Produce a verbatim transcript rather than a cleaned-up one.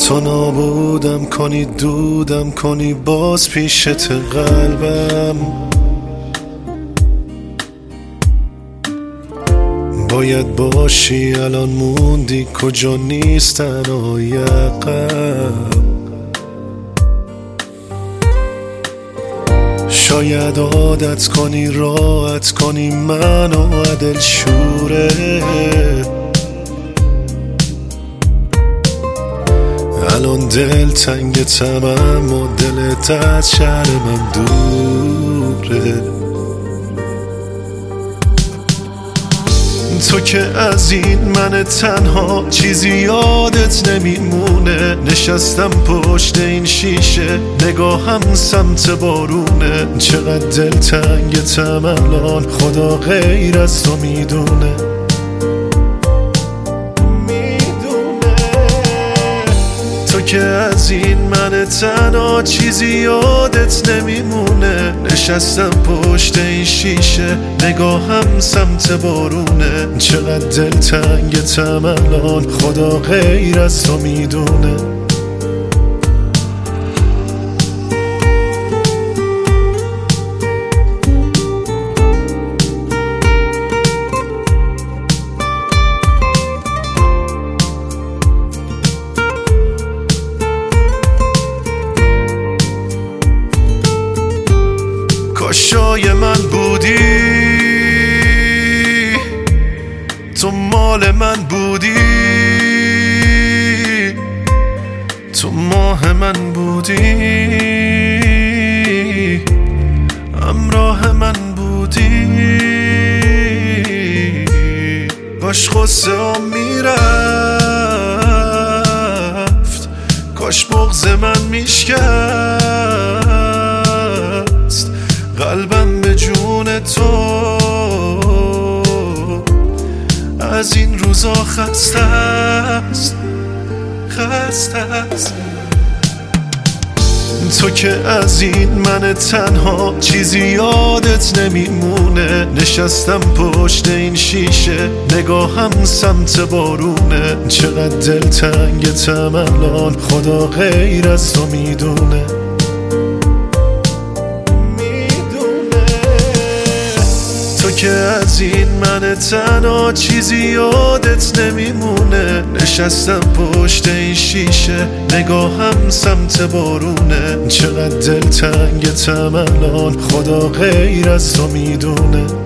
تو نابودم کنی دودم کنی باز پیشت قلبم. باید باشی الان موندی کجا نیستن و یقم. شاید عادت کنی راحت کنی منو عدل شوره. الان دل تنگ تمام و دلت از شهر من دوره. تو که از این من تنها چیزی یادت نمیمونه. نشستم پشت این شیشه نگاهم سمت بارونه. چقدر دل تنگتم الان خدا غیر از تو میدونه. تو که از این من تنها چیزی یادت نمیمونه. نشستم پشت این شیشه نگاهم سمت بارونه. چقدر دل تنگتم الان خدا غیر از تو میدونه. کاشای من بودی تو مال من بودی. تو ماه من بودی همراه من بودی. کاش غصه ها میرفت کاش بغض من میشکست. قلبم به جون تو از این روزا خسته است خسته است. تو که از این من تنها چیزی یادت نمیمونه. نشستم پشت این شیشه نگاهم سمت بارونه. چقدر دل تنگتم الان خدا غیر از تو میدونه. تو که از این من تنها چیزی یادت نمیمونه. نشستم پشت این شیشه نگاهم سمت بارونه. چقدر دل تنگتم الان خدا غیر از تو میدونه.